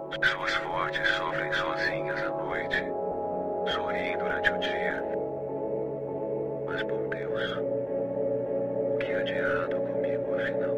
Pessoas fortes sofrem sozinhas à noite, sorriem durante o dia. Mas, bom Deus, o que há de errado comigo, afinal?